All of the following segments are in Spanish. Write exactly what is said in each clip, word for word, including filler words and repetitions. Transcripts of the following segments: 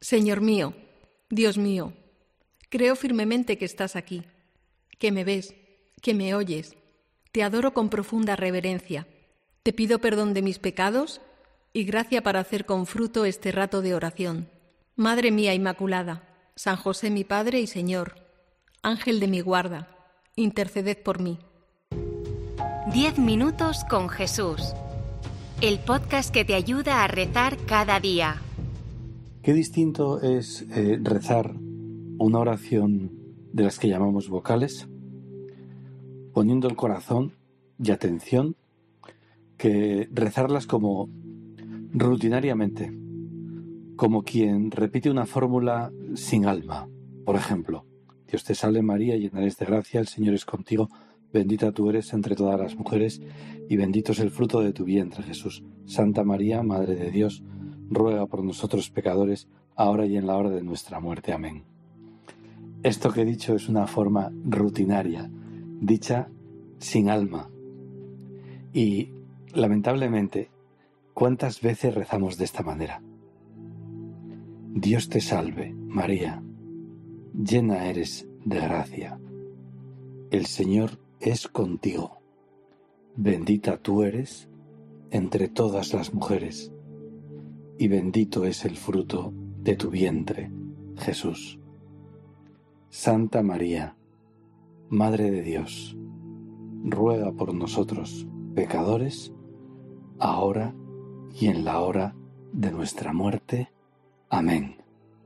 Señor mío, Dios mío, creo firmemente que estás aquí, que me ves, que me oyes. Te adoro con profunda reverencia. Te pido perdón de mis pecados y gracia para hacer con fruto este rato de oración. Madre mía Inmaculada, San José mi Padre y Señor, Ángel de mi guarda, interceded por mí. Diez minutos con Jesús. El podcast que te ayuda a rezar cada día. Qué distinto es eh, rezar una oración de las que llamamos vocales, poniendo el corazón y atención, que rezarlas como rutinariamente, como quien repite una fórmula sin alma. Por ejemplo, Dios te salve María, llena eres de gracia, el Señor es contigo, bendita tú eres entre todas las mujeres y bendito es el fruto de tu vientre, Jesús. Santa María, Madre de Dios, ruega por nosotros pecadores, ahora y en la hora de nuestra muerte. Amén. Esto que he dicho es una forma rutinaria, dicha sin alma. Y, lamentablemente, ¿cuántas veces rezamos de esta manera? Dios te salve, María, llena eres de gracia. El Señor es contigo. Bendita tú eres entre todas las mujeres, y bendito es el fruto de tu vientre, Jesús. Santa María, Madre de Dios, ruega por nosotros, pecadores, ahora y en la hora de nuestra muerte. Amén.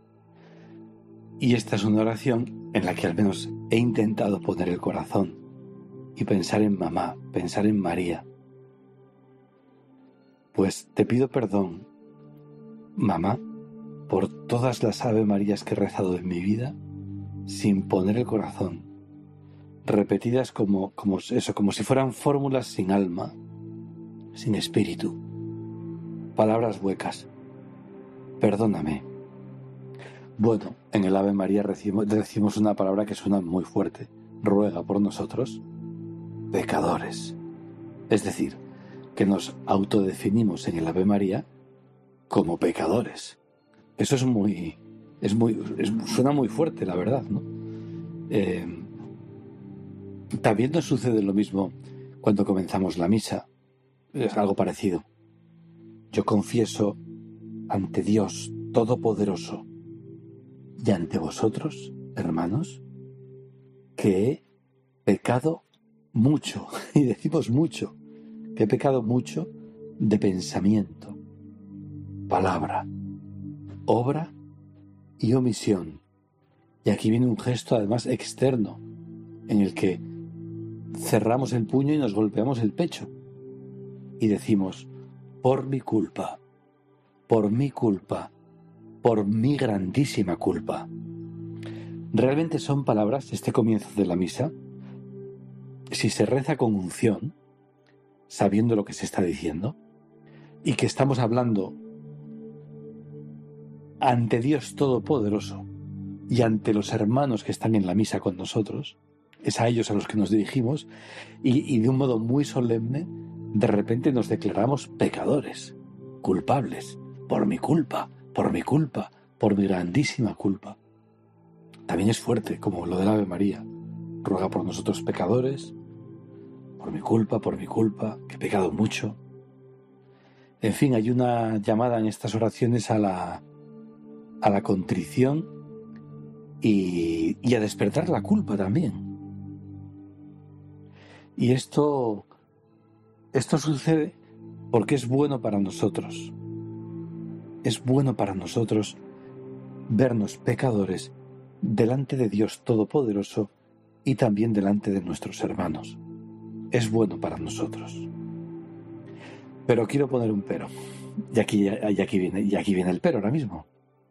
Y esta es una oración en la que al menos he intentado poner el corazón y pensar en mamá, pensar en María. Pues te pido perdón, mamá, por todas las Ave Marías que he rezado en mi vida sin poner el corazón, repetidas como, como eso, como si fueran fórmulas sin alma, sin espíritu, palabras huecas. Perdóname. Bueno, en el Ave María decimos, decimos una palabra que suena muy fuerte. Ruega por nosotros, pecadores. Es decir, que nos autodefinimos en el Ave María como pecadores. Eso es muy, es muy, es, suena muy fuerte, la verdad, ¿no? Eh, también nos sucede lo mismo cuando comenzamos la misa. Es algo parecido. Yo confieso ante Dios Todopoderoso y ante vosotros, hermanos, que he pecado mucho, y decimos mucho, que he pecado mucho de pensamiento, palabra, obra y omisión. Y aquí viene un gesto además externo, en el que cerramos el puño y nos golpeamos el pecho y decimos, por mi culpa, por mi culpa, por mi grandísima culpa. Realmente son palabras, este comienzo de la misa, si se reza con unción, sabiendo lo que se está diciendo, y que estamos hablando ante Dios Todopoderoso y ante los hermanos que están en la misa con nosotros, es a ellos a los que nos dirigimos, y, y de un modo muy solemne, de repente nos declaramos pecadores, culpables, por mi culpa, por mi culpa, por mi grandísima culpa. También es fuerte, como lo del Ave María. Ruega por nosotros pecadores, por mi culpa, por mi culpa, que he pecado mucho. En fin, hay una llamada en estas oraciones a la, a la contrición y, y a despertar la culpa también. Y esto, esto sucede porque es bueno para nosotros. Es bueno para nosotros vernos pecadores delante de Dios Todopoderoso y también delante de nuestros hermanos. Es bueno para nosotros. Pero quiero poner un pero. Y aquí, y aquí viene, y aquí viene el pero ahora mismo.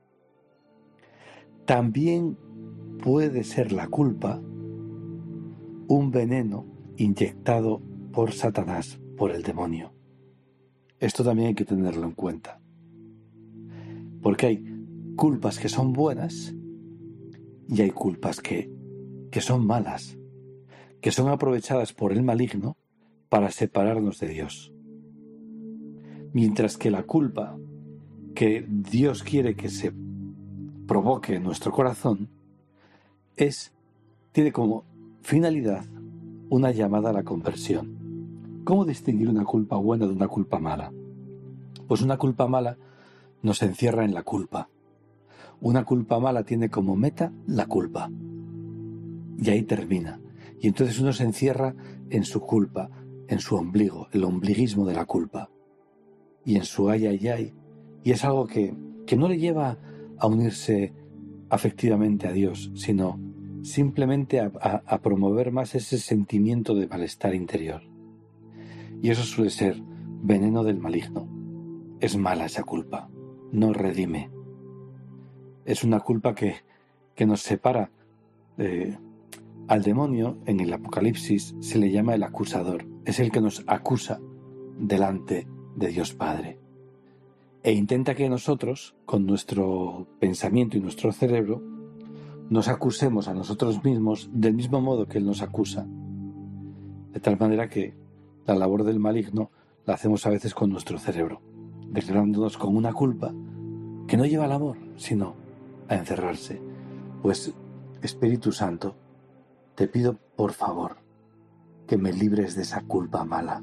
También puede ser la culpa un veneno inyectado por Satanás, por el demonio. Esto también hay que tenerlo en cuenta. Porque hay culpas que son buenas y hay culpas que, que son malas, que son aprovechadas por el maligno para separarnos de Dios. Mientras que la culpa que Dios quiere que se provoque en nuestro corazón es, tiene como finalidad una llamada a la conversión. ¿Cómo distinguir una culpa buena de una culpa mala? Pues una culpa mala nos encierra en la culpa. Una culpa mala tiene como meta la culpa. Y ahí termina. Y entonces uno se encierra en su culpa, en su ombligo, el ombliguismo de la culpa. Y en su ay, ay, ay. Y es algo que, que no le lleva a unirse afectivamente a Dios, sino simplemente a, a, a promover más ese sentimiento de malestar interior. Y eso suele ser veneno del maligno. Es mala esa culpa, no redime. Es una culpa que, que nos separa. Eh, al demonio, en el Apocalipsis, se le llama el acusador. Es el que nos acusa delante de Dios Padre. E intenta que nosotros, con nuestro pensamiento y nuestro cerebro, nos acusemos a nosotros mismos del mismo modo que Él nos acusa. De tal manera que la labor del maligno la hacemos a veces con nuestro cerebro, declarándonos con una culpa que no lleva al amor, sino a encerrarse. Pues, Espíritu Santo, te pido por favor que me libres de esa culpa mala.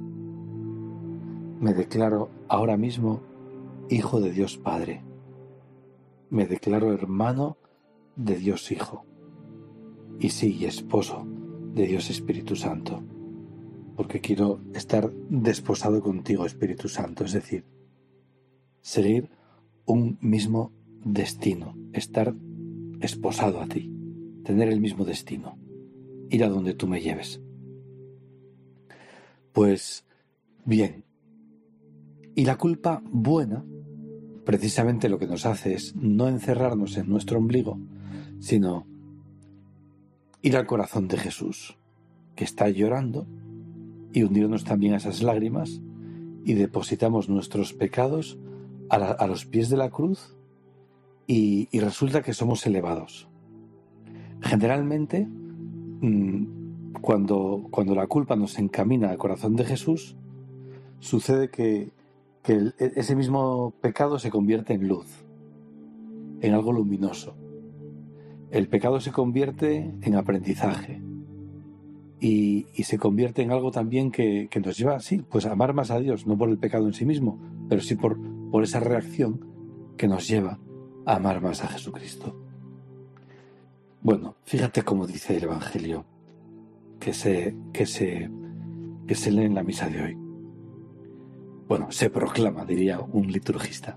Me declaro ahora mismo Hijo de Dios Padre. Me declaro hermano de Dios Hijo. Y sí, esposo de Dios Espíritu Santo. Porque quiero estar desposado contigo, Espíritu Santo. Es decir, seguir un mismo destino. Estar esposado a ti. Tener el mismo destino. Ir a donde tú me lleves. Pues, bien. Y la culpa buena, precisamente lo que nos hace es no encerrarnos en nuestro ombligo, sino ir al corazón de Jesús, que está llorando, y hundirnos también a esas lágrimas, y depositamos nuestros pecados a, la, a los pies de la cruz, y, y resulta que somos elevados. Generalmente, mmm, cuando, cuando la culpa nos encamina al corazón de Jesús, sucede que que el, ese mismo pecado se convierte en luz, en algo luminoso. El pecado se convierte en aprendizaje y, y se convierte en algo también que, que nos lleva, sí, pues a amar más a Dios, no por el pecado en sí mismo, pero sí por, por esa reacción que nos lleva a amar más a Jesucristo. Bueno, fíjate cómo dice el Evangelio que se, que se, que se lee en la misa de hoy. Bueno, se proclama, diría un liturgista.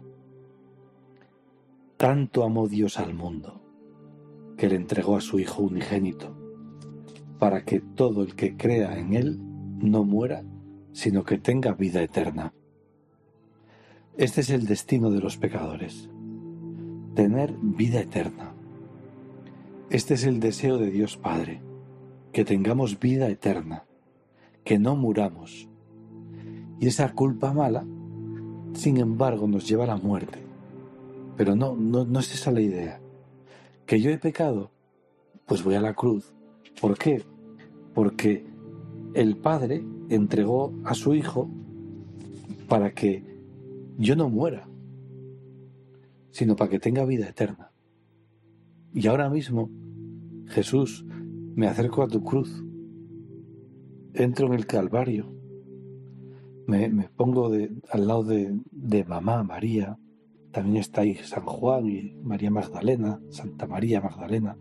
Tanto amó Dios al mundo, que le entregó a su Hijo unigénito, para que todo el que crea en Él no muera, sino que tenga vida eterna. Este es el destino de los pecadores, tener vida eterna. Este es el deseo de Dios Padre, que tengamos vida eterna, que no muramos. Y esa culpa mala, sin embargo, nos lleva a la muerte. Pero no, no, no es esa la idea. Que yo he pecado, pues voy a la cruz. ¿Por qué? Porque el Padre entregó a su Hijo para que yo no muera, sino para que tenga vida eterna. Y ahora mismo, Jesús, me acerco a tu cruz, entro en el Calvario, Me, me pongo de, al lado de, de mamá María, también está ahí San Juan y María Magdalena, Santa María Magdalena,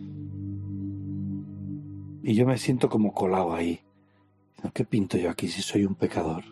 y yo me siento como colado ahí. ¿Qué pinto yo aquí si soy un pecador?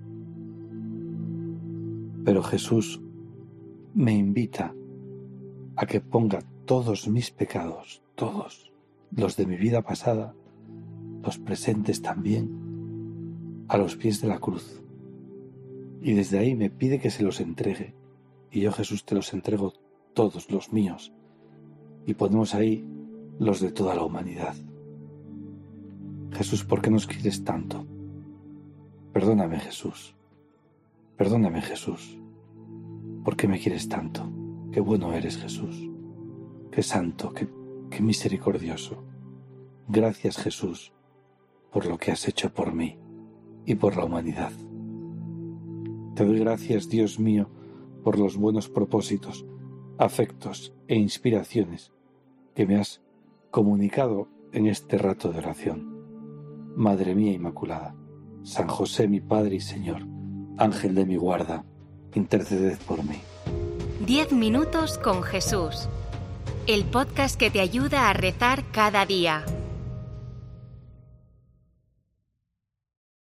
Pero Jesús me invita a que ponga todos mis pecados, todos, los de mi vida pasada, los presentes también, a los pies de la cruz, y desde ahí me pide que se los entregue, y yo, Jesús, te los entrego todos los míos, y ponemos ahí los de toda la humanidad. Jesús, ¿por qué nos quieres tanto? Perdóname, Jesús, perdóname, Jesús, ¿por qué me quieres tanto? Qué bueno eres, Jesús, qué santo, qué, qué misericordioso. Gracias, Jesús, por lo que has hecho por mí y por la humanidad. Te doy gracias, Dios mío, por los buenos propósitos afectos e inspiraciones que me has comunicado en este rato de oración. Madre mía Inmaculada, San José mi Padre y Señor, Ángel de mi guarda, interceded por mí. Diez minutos con Jesús. El podcast que te ayuda a rezar cada día.